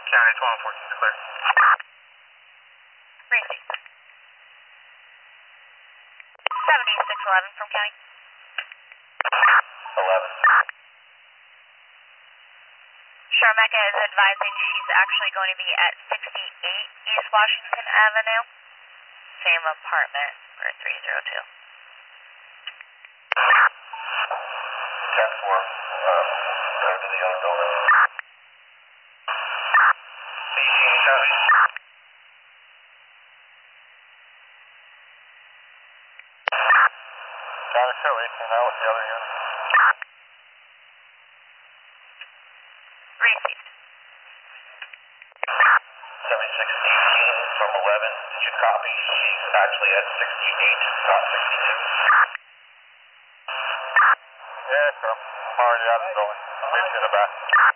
County 12 and 14 is clear. Receive. 7611 from County. 11. Sharmeka is advising she's actually going to be at 68 East Washington Avenue. Same apartment for 302. 10-4. Go to the other building. See you, any copies? County show 18 now with the other unit. Received. 7618 from 11. Did you copy? She's actually at 68, not 62. Yeah, sir. I'm already out of the building. I'll meet you in the back.